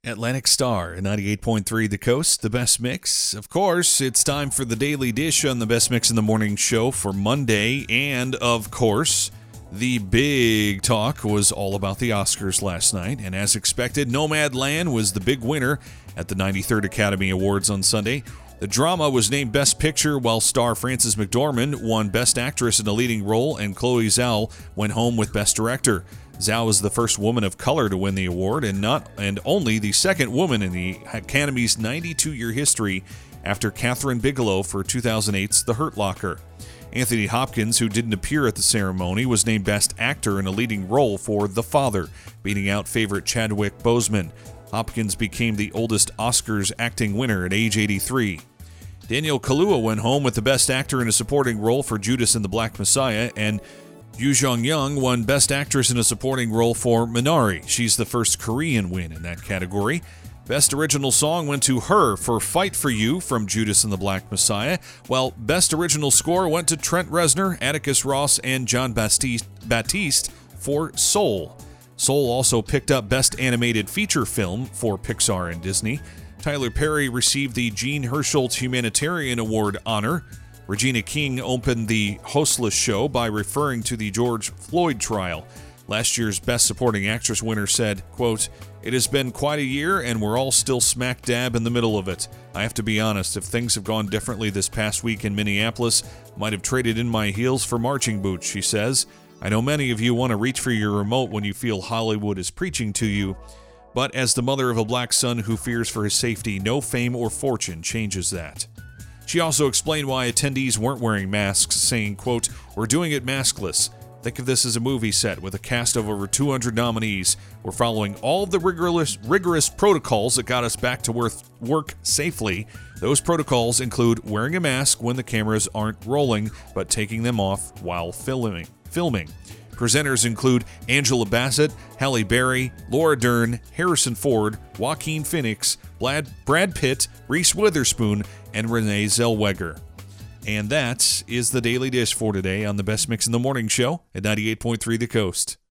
Atlantic Star at 98.3 The Coast, the best mix. Of course, it's time for the Daily Dish on the Best Mix in the Morning show for Monday. And, of course, the big talk was all about the Oscars last night. And as expected, Nomadland was the big winner at the 93rd Academy Awards on Sunday. The drama was named Best Picture, while star Frances McDormand won Best Actress in a Leading Role, and Chloe Zhao went home with Best Director. Zhao is the first woman of color to win the award, and only the second woman in the Academy's 92-year history, after Catherine Bigelow for 2008's The Hurt Locker. Anthony Hopkins, who didn't appear at the ceremony, was named Best Actor in a Leading Role for The Father, beating out favorite Chadwick Boseman. Hopkins became the oldest Oscars acting winner at age 83. Daniel Kaluuya went home with the Best Actor in a Supporting Role for Judas and the Black Messiah, and Yoo Jung-young won Best Actress in a Supporting Role for Minari. She's the first Korean win in that category. Best Original Song went to Her for Fight for You from Judas and the Black Messiah, while Best Original Score went to Trent Reznor, Atticus Ross, and John Baptiste for Soul. Soul also picked up Best Animated Feature Film for Pixar and Disney. Tyler Perry received the Jean Hersholt Humanitarian Award honor. Regina King opened the hostless show by referring to the George Floyd trial. Last year's Best Supporting Actress winner said, quote, "It has been quite a year and we're all still smack dab in the middle of it. I have to be honest, if things have gone differently this past week in Minneapolis, might have traded in my heels for marching boots," she says. "I know many of you want to reach for your remote when you feel Hollywood is preaching to you, but as the mother of a black son who fears for his safety, no fame or fortune changes that." She also explained why attendees weren't wearing masks, saying, quote, "We're doing it maskless. Think of this as a movie set with a cast of over 200 nominees. We're following all of the rigorous protocols that got us back to work safely. Those protocols include wearing a mask when the cameras aren't rolling, but taking them off while filming. Presenters include Angela Bassett, Halle Berry, Laura Dern, Harrison Ford, Joaquin Phoenix, Brad Pitt, Reese Witherspoon, and Renee Zellweger. And that is the Daily Dish for today on the Best Mix in the Morning show at 98.3 The Coast.